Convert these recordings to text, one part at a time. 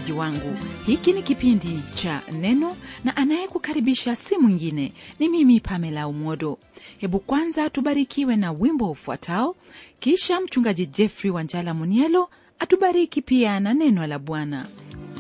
msikilizaji wangu, hiki ni kipindi cha Neno na anayekukaribisha si mwingine ni mimi Pamela Umodo. Hebu kwanza tubarikiwe na wimbo ufuatao, kisha mchungaji Jeffrey Wanjala Munielo atubariki pia na neno la Bwana.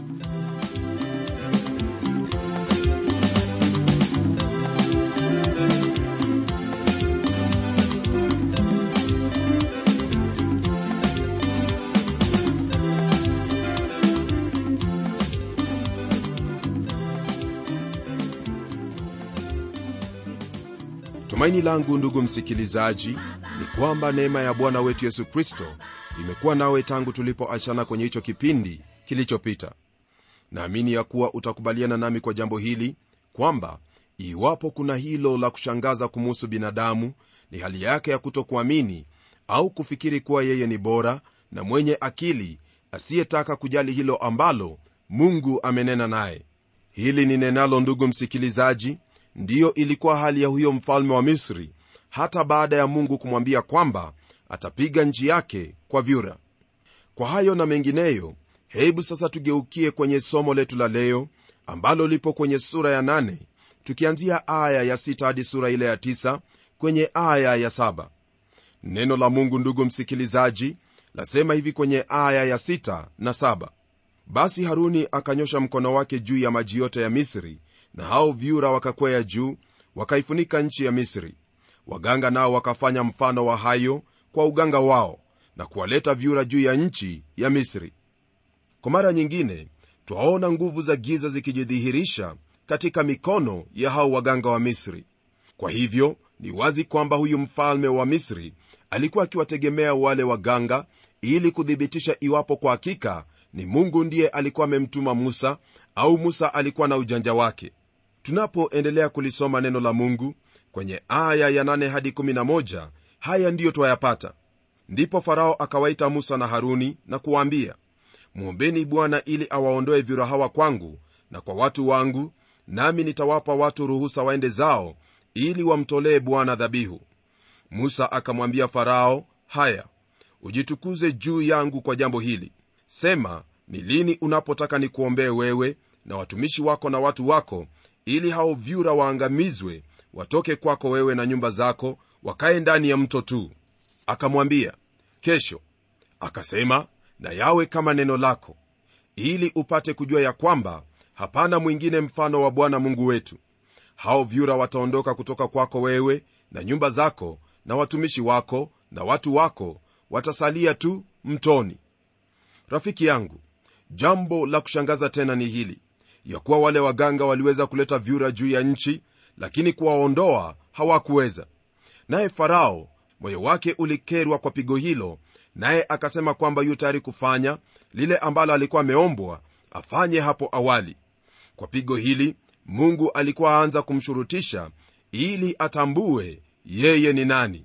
Tumaini langu ndugu msikilizaji ni kwamba neema ya Bwana wetu Yesu Kristo imekuwa nawe tangu tulipoachana kwenye hicho kipindi kilichopita. Naamini ya kuwa utakubaliana nami kwa jambo hili kwamba iwapo kuna hilo la kushangaza kumuhusu binadamu ni hali yake ya kutokuamini au kufikiri kuwa yeye ni bora na mwenye akili, asiyetaka kujali hilo ambalo Mungu amenena naye. Hili ni nenalo ndugu msikilizaji, ndiyo ilikuwa hali ya huyo mfalme wa Misri hata baada ya Mungu kumwambia kwamba atapiga nchi yake kwa vyura. Kwa hayo na mengineyo, hebu sasa tugeukie kwenye somo letu la leo ambalo lipo kwenye sura ya 8 tukianzia aya ya 6 hadi sura ile ya 9 kwenye aya ya 7. Neno la Mungu ndugu msikilizaji lasema hivi kwenye aya ya 6 na 7: Basi Haruni akanyosha mkono wake juu ya maji yote ya Misri, na hao vyura wakakwea juu wakaifunika nchi ya Misri. Waganga nao wakafanya mfano wa hayo kwa uganga wao na kuwaleta vyura juu ya nchi ya Misri. Kwa mara nyingine twaona nguvu za giza zikijidhihirisha katika mikono ya hao waganga wa Misri. Kwa hivyo ni wazi kwamba huyu mfalme wa Misri alikuwa akiwategemea wale waganga ili kuthibitisha iwapo kwa hakika ni Mungu ndiye alikuwa amemtuma Musa au Musa alikuwa na ujanja wake. Tunapoendelea kulisoma neno la Mungu kwenye aya ya 8 hadi 11, haya ndiyo twayapata: Ndipo Farao akawaita Musa na Haruni na kuwaambia, Mwombeni Bwana ili awaondoe vyura hawa kwangu na kwa watu wangu, nami nitawapa watu ruhusa waende zao ili wamtolee Bwana dhabihu. Musa akamwambia Farao, haya, ujitukuze juu yangu kwa jambo hili. Sema, ni lini unapotaka nikuombee wewe na watumishi wako na watu wako, ili hao vyura waangamizwe, watoke kwako wewe na nyumba zako, wakae ndani ya mto tu? Akamwambia, kesho. Akasema, na yawe kama neno lako, ili upate kujua ya kwamba hapana mwingine mfano wa Bwana Mungu wetu. Hao vyura wataondoka kutoka kwako wewe na nyumba zako, na watumishi wako na watu wako watasalia tu mtoni. Rafiki yangu, jambo la kushangaza tena ni hili, ya kuwa wale waganga waliweza kuleta vyura juu ya nchi, lakini kuwaondoa hawakuweza. Naye Farao moyo wake ulikerwa kwa pigo hilo, naye akasema kwamba yu tayari kufanya lile ambalo alikuwa ameombwa afanye hapo awali. Kwa pigo hili Mungu alikuwa aanza kumshurutisha ili atambue yeye ni nani.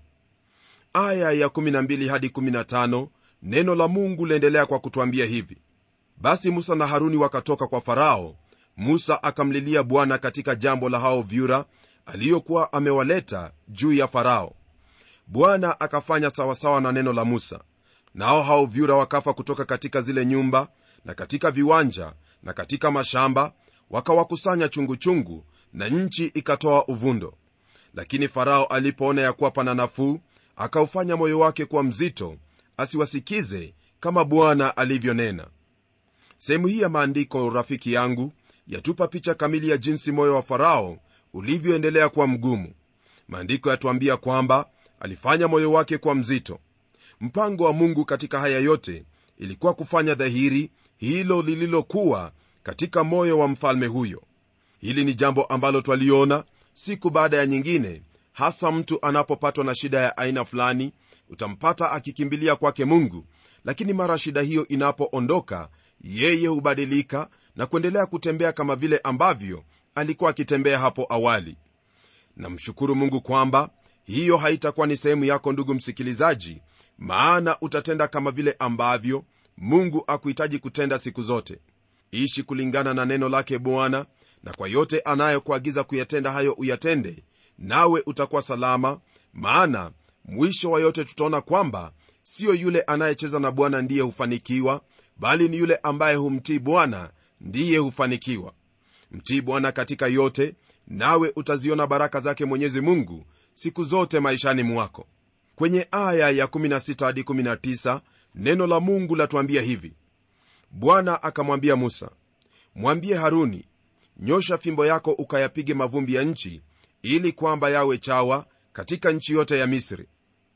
Aya ya 12 hadi 15, neno la Mungu laendelea kwa kutuambia hivi: Basi Musa na Haruni wakatoka kwa Farao. Musa akamlilia Bwana katika jambo la hao vyura aliyokuwa amewaleta juu ya Farao. Bwana akafanya sawasawa na neno la Musa, nao hao vyura wakafa kutoka katika zile nyumba na katika viwanja na katika mashamba, wakawakusanya chungu chungu, na nchi ikatoa uvundo. Lakini Farao alipoona ya kuwa pana nafuu, akaufanya moyo wake kuwa mzito, asiwasikize kama Bwana alivyonena. Sehemu hii ya maandiko, rafiki yangu, yatupa picha kamili ya jinsi moyo wa Farao ulivyoendelea kuwa mgumu. Maandiko yatuambia kwamba alifanya moyo wake kuwa mzito. Mpango wa Mungu katika haya yote ilikuwa kufanya dhahiri hilo lililokuwa katika moyo wa mfalme huyo. Hili ni jambo ambalo twaliona siku baada ya nyingine, hasa mtu anapopatwa na shida ya aina fulani, utampata akikimbilia kwake Mungu, lakini mara shida hiyo inapoondoka, yeye hubadilika na kuendelea kutembea kama vile ambavyo alikuwa akitembea hapo awali. Namshukuru Mungu kwamba hiyo haitakuwa ni sehemu yako ndugu msikilizaji, maana utatenda kama vile ambavyo Mungu akuhitaji kutenda siku zote. Ishi kulingana na neno lake Bwana, na kwa yote anayokuagiza kuyatenda hayo uyatende, nawe utakuwa salama. Maana mwisho wa yote tutaona kwamba sio yule anayecheza na Bwana ndiye hufanikiwa, bali ni yule ambaye humtii Bwana ndiye hufanikiwa. Mtii Bwana katika yote, nawe utaziona baraka zake Mwenyezi Mungu siku zote maishani mwako. Kwenye aya ya 16 hadi 19 neno la Mungu latuambia hivi: Bwana akamwambia Musa, mwambie Haruni, nyosha fimbo yako ukayapige mavumbi ya nchi, ili kwamba yawe chawa katika nchi yote ya Misri.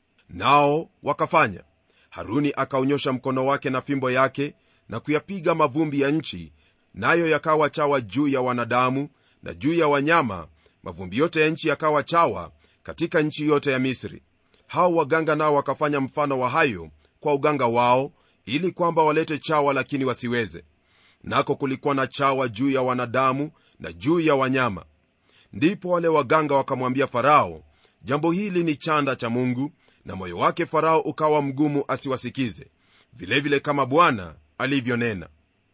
Nao wakafanya. Haruni akaunyosha mkono wake na fimbo yake na kuyapiga mavumbi ya nchi, nayo yakawa chawa juu ya wanadamu na juu ya wanyama. Mavumbi yote ya nchi yakawa chawa katika nchi yote ya Misri. Hao waganga nao wakafanya mfano wa hayo kwa uganga wao, ili kwamba walete chawa, lakini wasiweze. Nako kulikuwa na chawa juu ya wanadamu na juu ya wanyama. Ndipo wale waganga wakamwambia Farao, jambo hili ni chanda cha Mungu, na moyo wake Farao ukawa mgumu asiwasikize, vilevile kama Bwana alivyonena.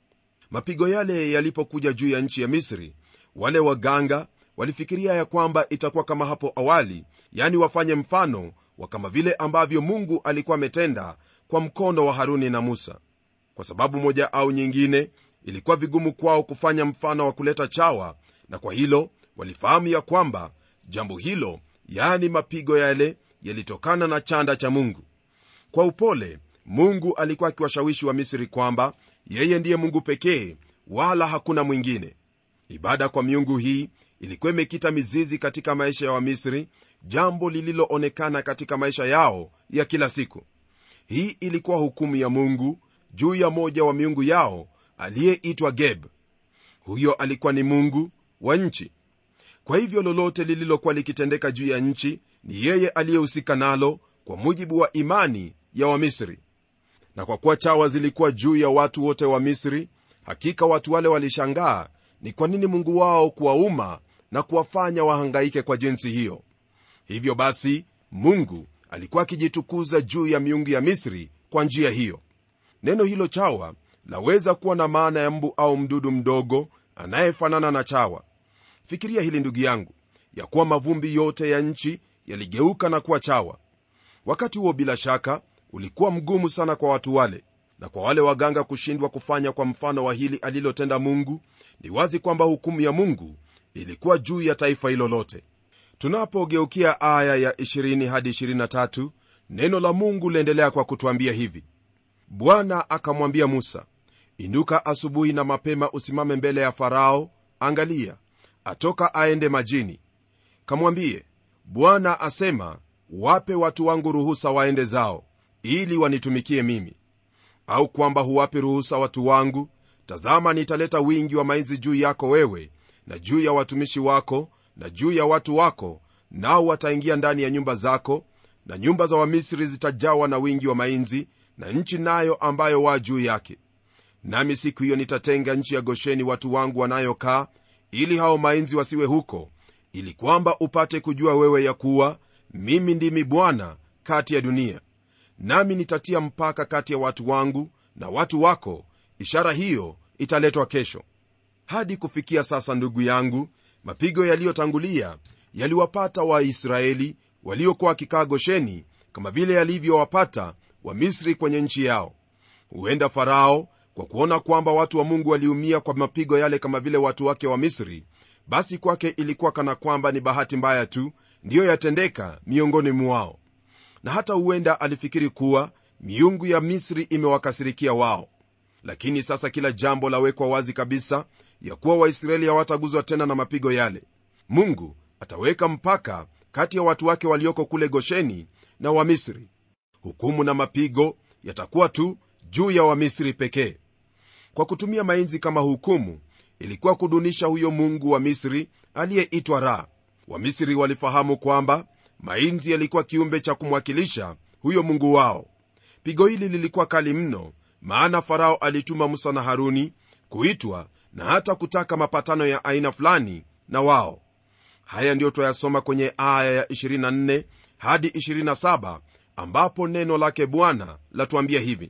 Mapigo yale yalipokuja juu ya nchi ya Misri, wale waganga walifikiria ya kwamba itakuwa kama hapo awali, yani wafanye mfano wa kama vile ambavyo Mungu alikuwa ametenda kwa mkono wa Haruni na Musa. Kwa sababu moja au nyingine, ilikuwa vigumu kwao kufanya mfano wa kuleta chawa, na kwa hilo walifahamu ya kwamba jambo hilo, yani mapigo yale, yalitokana na chanda cha Mungu. Kwa upole, Mungu alikuwa akiwashawishi wa Misri kwamba yeye ndiye Mungu pekee, wala hakuna mwingine. Ibada kwa miungu hii ilikuwa imekita mizizi katika maisha ya Wamisri, jambo lililoonekana katika maisha yao ya kila siku. Hii ilikuwa hukumu ya Mungu juu ya moja wa miungu yao aliyeitwa Geb. Huyo alikuwa ni mungu wa nchi. Kwa hivyo lolote lililokuwa likitendeka juu ya nchi ni yeye aliyehusika nalo, kwa mujibu wa imani ya Wamisri. Na kwa kuwa chawa zilikuwa juu ya watu wote wa Misri, hakika watu wale walishangaa ni kwa nini Mungu wao kuwauma na kuwafanya wahangaike kwa jinsi hiyo. Hivyo basi Mungu alikuwa akijitukuza juu ya miungu ya Misri kwa njia hiyo. Neno hilo chawa laweza kuwa na maana ya mbu au mdudu mdogo anayefanana na chawa. Fikiria hili ndugu yangu, ya kuwa mavumbi yote ya nchi yaligeuka na kuwa chawa. Wakati huo bila shaka ulikuwa mgumu sana kwa watu wale, na kwa wale waganga kushindwa kufanya kwa mfano wa hili alilotenda Mungu, ni wazi kwamba hukumu ya Mungu ilikuwa juu ya taifa hilo lote. Tunapogeukia aya ya 20 hadi 23, neno la Mungu liendelea kwa kutuambia hivi: Bwana akamwambia Musa, inuka asubuhi na mapema, usimame mbele ya Farao, angalia, atoka aende majini. Kamwambie, Bwana asema, wape watu wangu ruhusa waende zao, ili wanitumikie mimi. Au kwamba huwapi ruhusa watu wangu, tazama nitaleta wingi wa mainzi juu yako wewe, na juu ya watumishi wako, na juu ya watu wako, nao wataingia ndani ya nyumba zako, na nyumba za Wamisri zitajawa na wingi wa mainzi, na nchi nayo ambayo wa juu yake. Nami siku hiyo nitatenga nchi ya Gosheni watu wangu wanayokaa, ili hao mainzi wasiwe huko, ili kwamba upate kujua wewe ya kuwa mimi ndimi Bwana kati ya dunia. Nami nitatia mpaka kati ya watu wangu na watu wako, ishara hiyo italetwa kesho. Hadi kufikia sasa, ndugu yangu, mapigo yaliyotangulia yaliwapata Waisraeli waliokuwa wakikaa Gosheni, kama vile yalivyowapata Wamisri kwenye nchi yao. Huenda Farao, kwa kuona kwamba watu wa Mungu waliumia kwa mapigo yale kama vile watu wake wa Misri, basi kwake ilikuwa kana kwamba ni bahati mbaya tu ndiyo yatendeka miongoni mwao. Na hata huenda alifikiri kuwa miungu ya Misri imewakasirikia wao. Lakini sasa kila jambo lawekwa wazi kabisa, ya kuwa Waisraeli hawataguzwa tena na mapigo yale. Mungu ataweka mpaka kati ya watu wake walioko kule Gosheni na Wamisri. Hukumu na mapigo yatakuwa tu juu ya Wamisri pekee. Kwa kutumia mainzi kama hukumu, ilikuwa kudunisha huyo mungu wa Misri aliyeitwa Ra. Wamisri walifahamu kwamba mainzi yalikuwa kiumbe cha kumwakilisha huyo mungu wao. Pigo hili lilikuwa kali mno, maana Farao alituma Musa na Haruni kuitwa na hata kutaka mapatano ya aina fulani na wao. Haya ndio tuyasoma kwenye aya ya 24 hadi 27, ambapo neno lake Bwana latuambia hivi: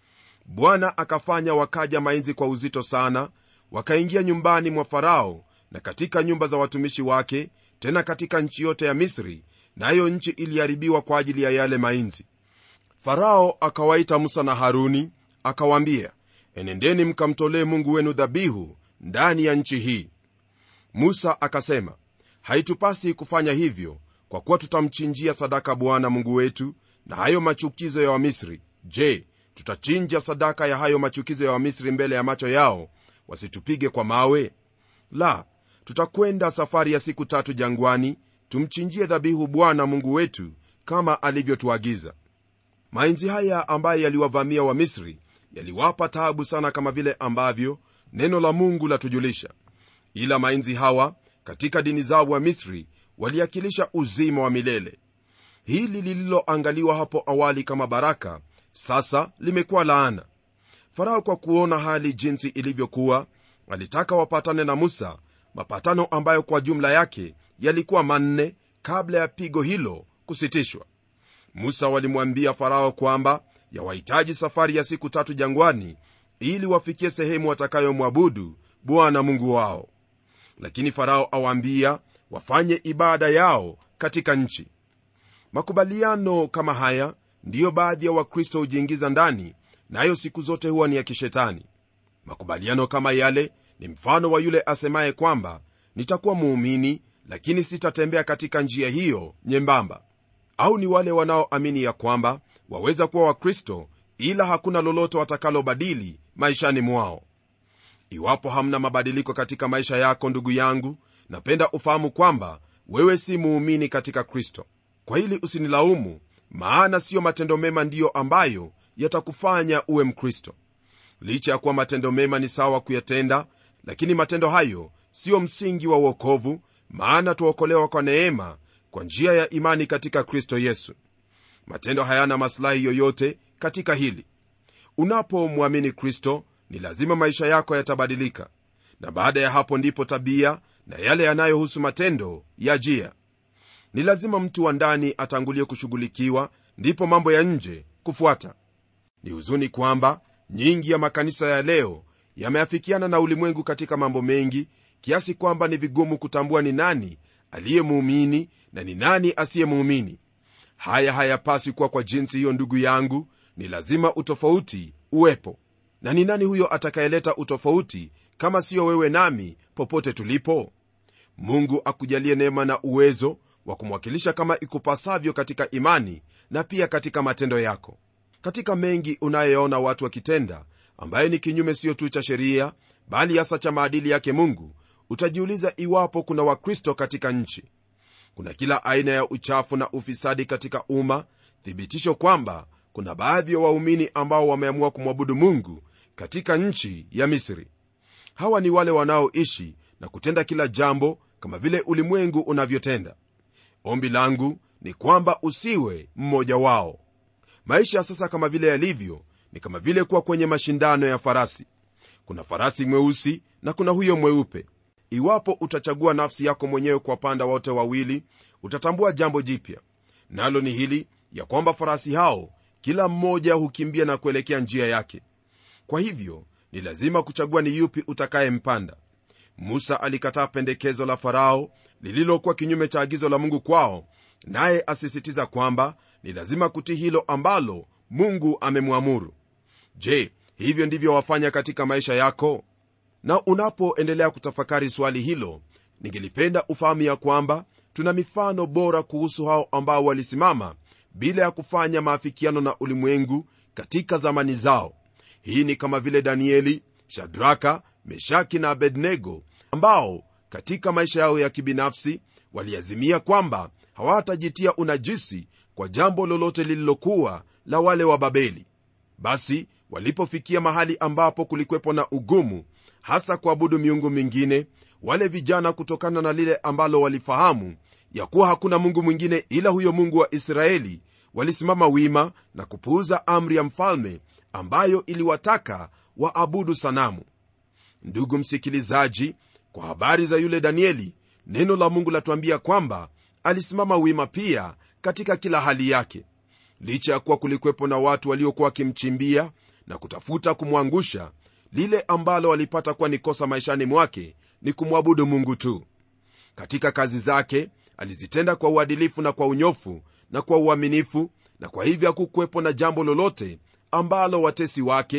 Bwana akafanya wakaja mainzi kwa uzito sana, wakaingia nyumbani mwa Farao na katika nyumba za watumishi wake, tena katika nchi yote ya Misri, nayo nchi iliharibiwa kwa ajili ya yale mainzi. Farao akawaita Musa na Haruni akawaambia, enendeni mkamtolee Mungu wenu dhabihu ndani ya nchi hii. Musa akasema, haitupasi kufanya hivyo, kwa kuwa tutamchinjia sadaka Bwana Mungu wetu na hayo machukizo ya Wamisri. Je, tutachinja sadaka ya hayo machukizo ya Wamisri mbele ya macho yao, wasitupige kwa mawe? La, tutakwenda safari ya siku 3 jangwani, tumchinjie dhabihu Bwana Mungu wetu kama alivyotuagiza. Mainzi haya ambaye yaliwavamia Wamisri yaliwapa taabu sana, kama vile ambavyo neno la Mungu latujulisha. Ila mainzi hawa katika dini zao wa Misri waliakilisha uzima wa milele. Hili lililoangaliwa hapo awali kama baraka, sasa limekuwa laana. Farao, kwa kuona hali jinsi ilivyokuwa, alitaka wapatane na Musa, mapatano ambayo kwa jumla yake yalikuwa 4 kabla ya pigo hilo kusitishwa. Musa walimwambia Farao kwamba yawahitaji safari ya siku 3 jangwani ili wafikie sehemu watakayomwabudu Bwana Mungu wao. Lakini Farao awaambia wafanye ibada yao katika nchi. Makubaliano kama haya ndiyo baadhi ya Wakristo hujiingiza ndani, nayo siku zote huwa ni ya kishetani. Makubaliano kama yale ni mfano wa yule asemaye kwamba nitakuwa muumini, lakini sitatembea katika njia hiyo nyembamba. Au ni wale wanaoamini ya kwamba waweza kuwa Wakristo ila hakuna lolote watakalobadili maishani mwao. Iwapo hamna mabadiliko katika maisha yako, ndugu yangu, napenda ufahamu kwamba wewe si muumini katika Kristo. Kwa hili usinilaumu, maana sio matendo mema ndiyo ambayo yatakufanya uwe Mkristo. Licha ya kuwa matendo mema ni sawa kuyatenda, lakini matendo hayo sio msingi wa wokovu, maana tuokolewa kwa neema kwa njia ya imani katika Kristo Yesu. Matendo hayana maslahi yoyote katika hili. Unapomwamini Kristo, ni lazima maisha yako yatabadilika, na baada ya hapo ndipo tabia na yale yanayohusu matendo yajia. Ni lazima mtu wa ndani atangulie kushughulikiwa, ndipo mambo ya nje kufuata. Ni huzuni kwamba nyingi ya makanisa ya leo yameafikiana na ulimwengu katika mambo mengi, kiasi kwamba ni vigumu kutambua ni nani aliye muumini na ni nani asiye muumini. Haya hayapaswi kuwa kwa jinsi hiyo, ndugu yangu. Ni lazima utofauti uwepo. Na ni nani huyo atakayeleta utofauti kama siyo wewe nami popote tulipo? Mungu akujalie neema na uwezo wa kumwakilisha kama ikupasavyo katika imani na pia katika matendo yako. Katika mengi unayeona watu wakitenda ambaye ni kinyume sio tu cha sheria, bali hasa cha maadili yake Mungu, utajiuliza iwapo kuna Wakristo katika nchi. Kuna kila aina ya uchafu na ufisadi katika umma, thibitisho kwamba kuna baadhi ya waumini ambao wameamua kumwabudu Mungu katika nchi ya Misri. Hawa ni wale wanaoishi na kutenda kila jambo kama vile ulimwengu unavyotenda. Ombi langu ni kwamba usiwe mmoja wao. Maisha ya sasa kama vile yalivyo ni kama vile kuwa kwenye mashindano ya farasi. Kuna farasi mweusi na kuna huyo mweupe. Iwapo utachagua nafsi yako mwenyewe kwa panda wote wawili, utatambua jambo jipya, nalo ni hili ya kwamba farasi hao kila mmoja hukimbia na kuelekea njia yake. Kwa hivyo ni lazima kuchagua ni yupi utakayempanda. Musa alikataa pendekezo la Farao lililokuwa kinyume cha agizo la Mungu kwao, naye asisitiza kwamba ni lazima kutii hilo ambalo Mungu amemwamuru. Je, hivyo ndivyo wafanya katika maisha yako? Na unapoendelea kutafakari swali hilo, ningelipenda ufahamu ya kwamba tuna mifano bora kuhusu hao ambao walisimama bila ya kufanya maafikiano na ulimwengu katika zamani zao. Hii ni kama vile Danieli, Shadraka, Meshaki na Abednego, ambao katika maisha yao ya kibinafsi waliazimia kwamba hawatajitia unajisi kwa jambo lolote lililokuwa la wale wa Babeli. Basi walipofikia mahali ambapo kulikuwepo na ugumu, hasa kuabudu miungu mingine, wale vijana, kutokana na lile ambalo walifahamu ya kuwa hakuna Mungu mwingine ila huyo Mungu wa Israeli, walisimama wima na kupuuza amri ya mfalme ambayo iliwataka waabudu sanamu. Ndugu msikilizaji, kwa habari za yule Danieli, neno la Mungu latuambia kwamba alisimama wima pia katika kila hali yake. Licha ya kuwa kulikuwepo na watu waliokuwa wakimchimbia na kutafuta kumwangusha, lile ambalo walipata kuwa ni kosa maishani mwake ni kumwabudu Mungu tu. Katika kazi zake alizitenda kwa uadilifu na kwa unyofu na kwa uaminifu, na kwa hivyo hakukuwepo na jambo lolote ambalo watesi wake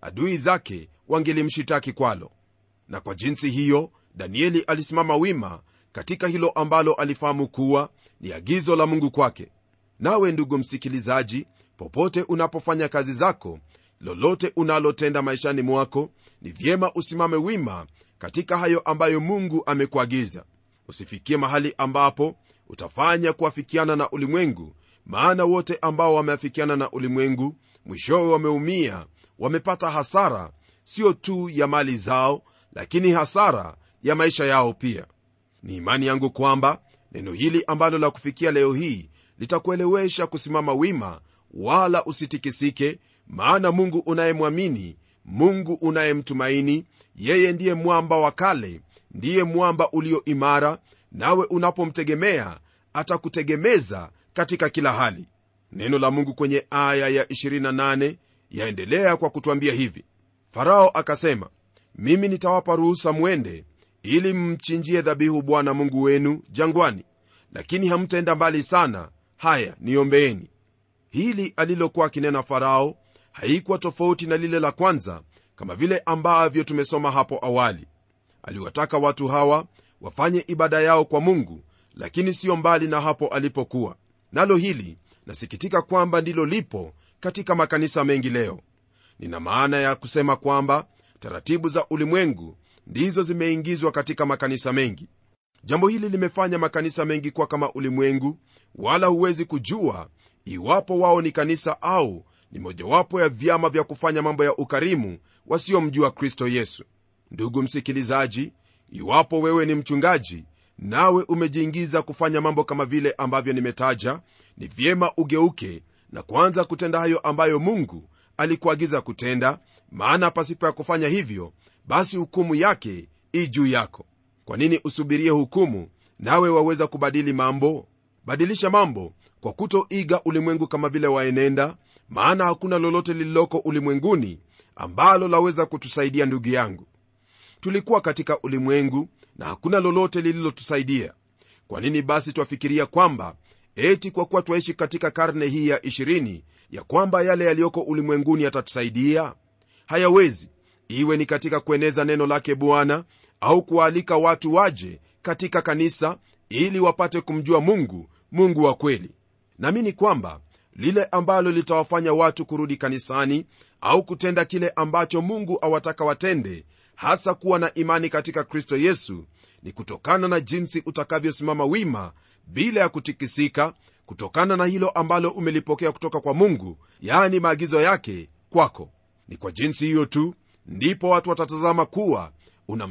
adui zake wangelimshitaki kwalo. Na kwa jinsi hiyo Danieli alisimama wima katika hilo ambalo alifahamu kuwa ni agizo la Mungu kwake. Nawe ndugu msikilizaji, popote unapofanya kazi zako, lolote unalotenda maishani mwako, ni vyema usimame wima katika hayo ambayo Mungu amekuagiza. Usifikie mahali ambapo utafanya kuafikiana na ulimwengu, maana wote ambao wameafikiana na ulimwengu mwishowe wameumia, wamepata hasara, sio tu ya mali zao, lakini hasara ya maisha yao pia. Ni imani yangu kwamba neno hili ambalo la kufikia leo hii litakuelewesha kusimama wima, wala usitikisike, maana Mungu unayemwamini, Mungu unayemtumaini, yeye ndiye mwamba wa kale, ndiye mwamba ulio imara, nawe unapomtegemea atakutegemeza katika kila hali. Neno la Mungu kwenye aya ya 28 yaendelea kwa kutuambia hivi: Farao akasema, mimi nitawapa ruhusa mwende ili mmchinjie dhabihu Bwana Mungu wenu jangwani, lakini hamtaenda mbali sana. Haya, niombeeni. Hili alilokuwa kinena Farao haikuwa tofauti na lile la kwanza, kama vile ambavyo tumesoma hapo awali. Aliwataka watu hawa wafanye ibada yao kwa Mungu, lakini sio mbali na hapo alipokuwa. Nalo hili nasikitika kwamba ndilo lipo katika makanisa mengi leo. Nina maana ya kusema kwamba taratibu za ulimwengu ndizo zimeingizwa katika makanisa mengi. Jambo hili limefanya makanisa mengi kuwa kama ulimwengu, wala huwezi kujua iwapo wao ni kanisa au ni mojawapo ya vyama vya kufanya mambo ya ukarimu wasiomjua Kristo Yesu. Ndugu msikilizaji, iwapo wewe ni mchungaji nawe umejiingiza kufanya mambo kama vile ambavyo nimetaja, ni vyema ugeuke na kuanza kutenda hayo ambayo Mungu alikuagiza kutenda, maana pasipo ya kufanya hivyo, basi hukumu yake i juu yako. Kwa nini usubirie hukumu, nawe waweza kubadili mambo? Badilisha mambo kwa kutoiga ulimwengu kama vile waenenda, maana hakuna lolote lililoko ulimwenguni ambalo laweza kutusaidia. Ndugu yangu, tulikuwa katika ulimwengu na hakuna lolote lililotusaidia. Kwa nini basi twafikiria kwamba eti kwa kuwa twaishi katika karne hii ya 20 ya kwamba yale yaliyoko ulimwenguni yatatusaidia? Hayawezi, iwe ni katika kueneza neno lake Bwana au kualika watu waje katika kanisa ili wapate kumjua Mungu wa kweli. Naamini kwamba lile ambalo litawafanya watu kurudi kanisani au kutenda kile ambacho Mungu awataka watende, hasa kuwa na imani katika Kristo Yesu, ni kutokana na jinsi utakavyosimama wima bila ya kutikisika, kutokana na hilo ambalo umelipokea kutoka kwa Mungu, yaani maagizo yake kwako. Ni kwa jinsi hiyo tu ndipo watu watatazama kuwa una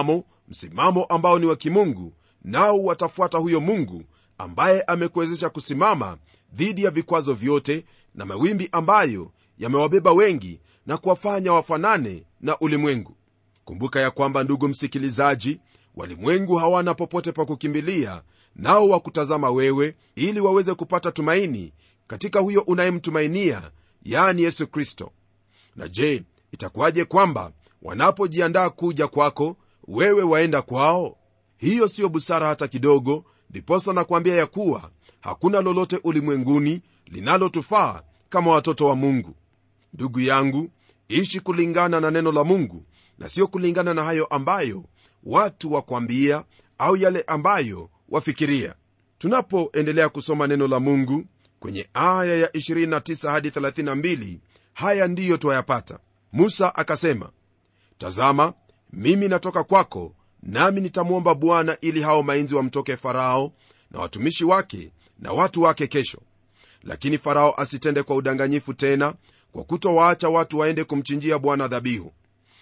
msimamo ambao ni wa kimungu, nao watafuata huyo Mungu ambaye amekuwezesha kusimama dhidi ya vikwazo vyote na mawimbi ambayo yamewabeba wengi na kuwafanya wafanane na ulimwengu. Kumbuka ya kwamba, ndugu msikilizaji, walimwengu hawana popote pa kukimbilia, nao wakutazama wewe ili waweze kupata tumaini katika huyo unayemtumainia, yani Yesu Kristo. Na je, itakuwaje kwamba wanapojiandaa kuja kwako wewe waenda kwao? Hiyo sio busara hata kidogo. Ndiposa nakwambia ya kuwa hakuna lolote ulimwenguni linalotufaa kama watoto wa Mungu. Ndugu yangu, ishi kulingana na neno la Mungu na sio kulingana na hayo ambayo watu wakwambia au yale ambayo wafikiria. Tunapoendelea kusoma neno la Mungu kwenye aya ya 29 hadi 32, haya ndiyo twayapata. Musa akasema, tazama, mimi natoka kwako, nami nitamwomba Bwana ili hao mainzi wamtoke Farao na watumishi wake na watu wake kesho. Lakini Farao asitende kwa udanganyifu tena, kwa kutowaacha watu waende kumchinjia Bwana dhabihu.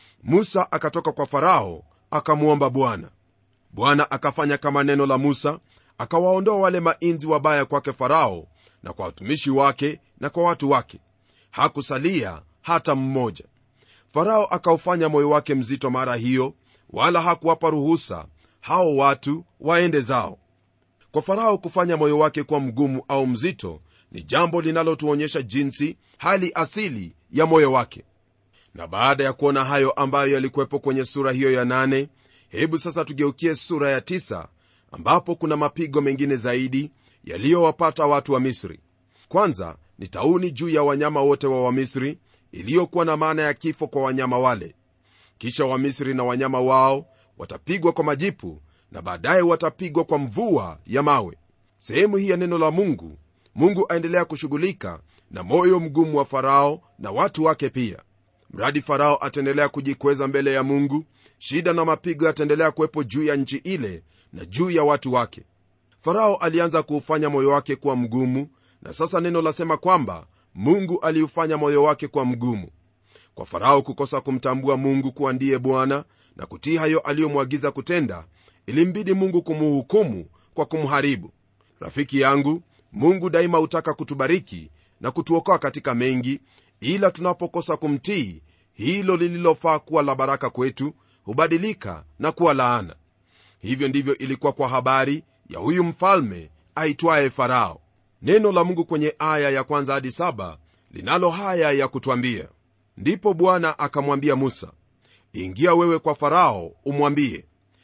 Musa akatoka kwa Farao akamwomba Bwana. Bwana akafanya kama neno la Musa, akawaondoa wale mainzi wabaya kwake Farao na kwa watumishi wake na kwa watu wake. Hakusalia hata mmoja. Farao akaufanya moyo wake mzito mara hiyo, wala hakuwapa ruhusa hao watu waende zao. Kwa Farao kufanya moyo wake kuwa mgumu au mzito ni jambo linalotuonyesha jinsi hali asili ya moyo wake. Na baada ya kuona hayo ambayo yalikuwepo kwenye sura hiyo ya 8, hebu sasa tugeukie sura ya 9, ambapo kuna mapigo mengine zaidi yaliyowapata watu wa Misri. Kwanza ni tauni juu ya wanyama wote wa Misri, iliyokuwa na maana ya kifo kwa wanyama wale. Kisha Wamisri na wanyama wao watapigwa kwa majipu, na baadaye watapigwa kwa mvua ya mawe. Sehemu hii ya neno la Mungu aendelea kushughulika na moyo mgumu wa Farao na watu wake pia. Mradi Farao ataendelea kujikweza mbele ya Mungu, shida na mapigo yataendelea kuwepo juu ya nchi ile na juu ya watu wake. Farao alianza kuufanya moyo wake kuwa mgumu, na sasa neno lasema kwamba Mungu aliufanya moyo wake kuwa mgumu. Kwa Farao kukosa kumtambua Mungu kuwa ndiye Bwana na kutii hayo aliyomwagiza kutenda, ilimbidi Mungu kumuhukumu kwa kumharibu. Rafiki yangu, Mungu daima hutaka kutubariki na kutuokoa katika mengi, ila tunapokosa kumtii, hilo lililofaa kuwa la baraka kwetu hubadilika na kuwa laana. Hivyo ndivyo ilikuwa kwa habari ya huyu mfalme aitwaye Farao. Neno la Mungu kwenye aya ya 1 hadi 7 linalo haya ya kutwambia: ndipo Bwana akamwambia Musa, ingia wewe kwa Farao umwambie,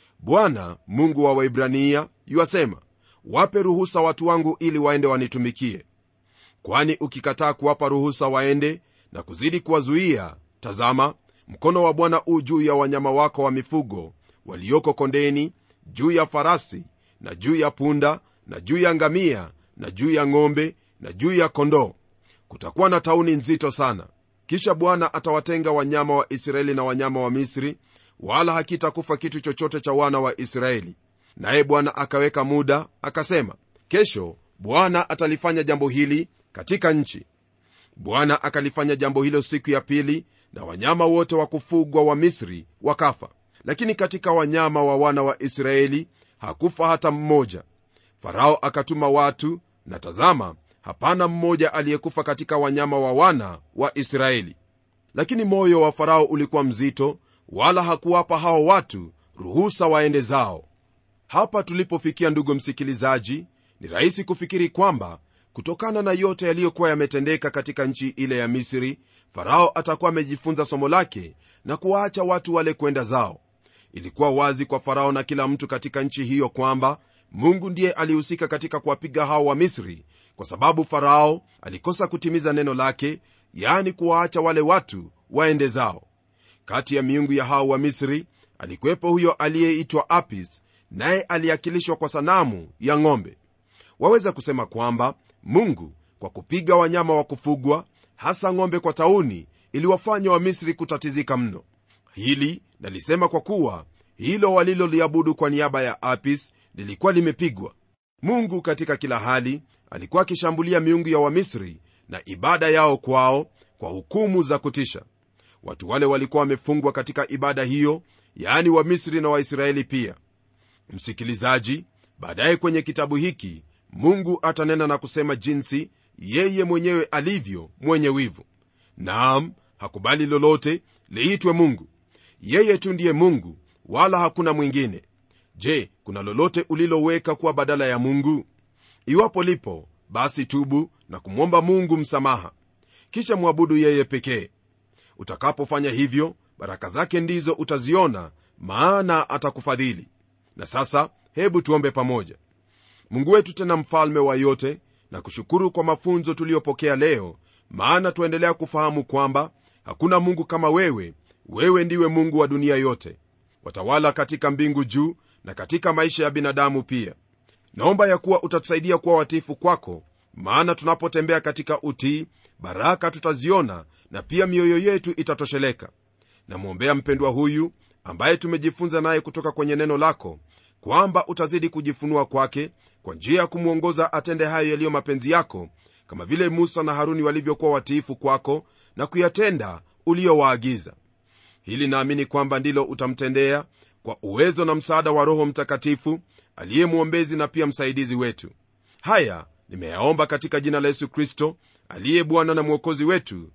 Bwana Mungu wa Waebrania yuasema, wape ruhusa watu wangu ili waende wanitumikie. Kwani ukikataa kuwapa ruhusa waende na kuzidi kuwazuia, tazama, mkono wa Bwana u juu ya wanyama wako wa mifugo walioko kondeni, juu ya farasi na juu ya punda na juu ya ngamia na juu ya ng'ombe na juu ya kondoo. Kutakuwa na tauni nzito sana. Kisha Bwana atawatenga wanyama wa Israeli na wanyama wa Misri, wala hakitakufa kitu chochote cha wana wa Israeli. Naye Bwana akaweka muda, akasema, kesho Bwana atalifanya jambo hili katika nchi. Bwana akalifanya jambo hilo siku ya pili, na wanyama wote wa kufugwa wa Misri wakafa, lakini katika wanyama wa wana wa Israeli hakufa hata mmoja. Farao akatuma watu, na tazama, hapana mmoja aliyekufa katika wanyama wa wana wa Israeli. Lakini moyo wa Farao ulikuwa mzito, wala hakuwapa hao watu ruhusa waende zao. Hapa tulipofikia, ndugu msikilizaji, ni rahisi kufikiri kwamba kutokana na yote yaliyokuwa yametendeka katika nchi ile ya Misri, Farao atakuwa amejifunza somo lake na kuwaacha watu wale kwenda zao. Ilikuwa wazi kwa Farao na kila mtu katika nchi hiyo kwamba Mungu ndiye alihusika katika kuwapiga hao wa Misri, kwa sababu Farao alikosa kutimiza neno lake, yaani kuwaacha wale watu waende zao. Kati ya miungu ya hao wa Misri alikuwepo huyo aliyeitwa Apis, naye aliakilishwa kwa sanamu ya ng'ombe. Waweza kusema kwamba Mungu kwa kupiga wanyama wa kufugwa, hasa ng'ombe kwa tauni, iliwafanya wa Misri kutatizika mno. Hili nalisema kwa kuwa hilo waliloliabudu kwa niaba ya Apis lilikuwa limepigwa. Mungu katika kila hali alikuwa akishambulia miungu ya Wamisri na ibada yao kwao kwa hukumu za kutisha. Watu wale walikuwa wamefungwa katika ibada hiyo, yaani Wamisri na Waisraeli pia. Msikilizaji, baadaye kwenye kitabu hiki Mungu atanena na kusema jinsi yeye mwenyewe alivyo mwenye wivu. Naam, hakubali lolote liitwe Mungu. Yeye tu ndiye Mungu, wala hakuna mwingine. Je, kuna lolote uliloweka kuwa badala ya Mungu? Iwapo lipo, basi tubu na kumwomba Mungu msamaha, kisha mwabudu yeye pekee. Utakapofanya hivyo, baraka zake ndizo utaziona, maana atakufadhili. Na sasa hebu tuombe pamoja. Mungu wetu tena mfalme wa yote, na kushukuru kwa mafunzo tuliyopokea leo, maana tuendelea kufahamu kwamba hakuna Mungu kama wewe. Wewe ndiwe Mungu wa dunia yote, watawala katika mbingu juu na katika maisha ya binadamu pia. Naomba ya kuwa utatusaidia kuwa watiifu kwako, maana tunapotembea katika utii, baraka tutaziona na pia mioyo yetu itatosheleka. Namwombea mpendwa huyu ambaye tumejifunza naye kutoka kwenye neno lako, kwamba utazidi kujifunua kwake kwa njia ya kumwongoza atende hayo yaliyo mapenzi yako, kama vile Musa na Haruni walivyokuwa watiifu kwako na kuyatenda uliyowaagiza. Hili naamini kwamba ndilo utamtendea kwa uwezo na msaada wa Roho Mtakatifu aliye mwombezi na pia msaidizi wetu. Haya nimeyaomba katika jina la Yesu Kristo aliye Bwana na Mwokozi wetu,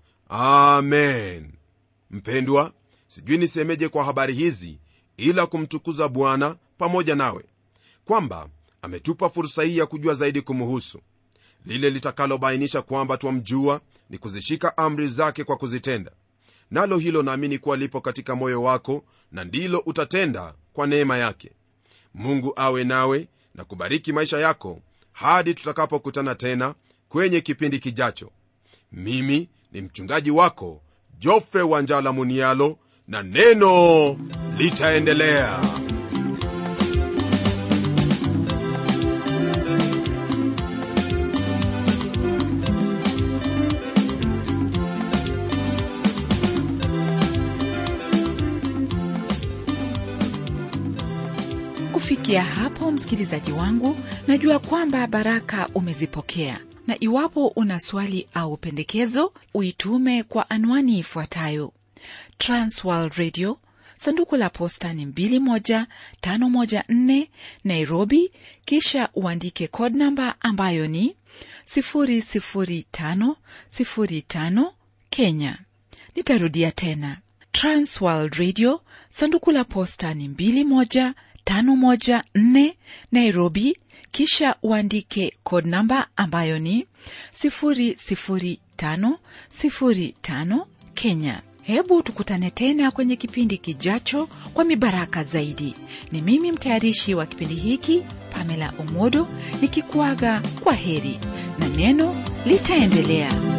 amen. Mpendwa, sijui nisemeje kwa habari hizi ila kumtukuza Bwana pamoja nawe, kwamba ametupa fursa hii ya kujua zaidi kumuhusu. Lile litakalobainisha kwamba twamjua ni kuzishika amri zake kwa kuzitenda. Nalo hilo naamini kuwa lipo katika moyo wako, na ndilo utatenda kwa neema yake. Mungu awe nawe na kubariki maisha yako hadi tutakapokutana tena kwenye kipindi kijacho. Mimi ni mchungaji wako Jofre Wanjala Munialo, na neno litaendelea. Kufikia hapo, msikilizaji wangu, najua kwamba baraka umezipokea, na iwapo una swali au pendekezo, uitume kwa anwani ifuatayo: Transworld Radio, sanduku la posta ni 21514 Nairobi, kisha uandike code number ambayo ni 00505 Kenya. Nitarudia tena: Transworld Radio, sanduku la posta ni 21514 Nairobi, kisha uandike code number ambayo ni 00505 Kenya. Hebu tukutane tena kwenye kipindi kijacho kwa mibaraka zaidi. Ni mimi mtayarishi wa kipindi hiki, Pamela Omodo, nikikuaga kwa heri, na neno litaendelea.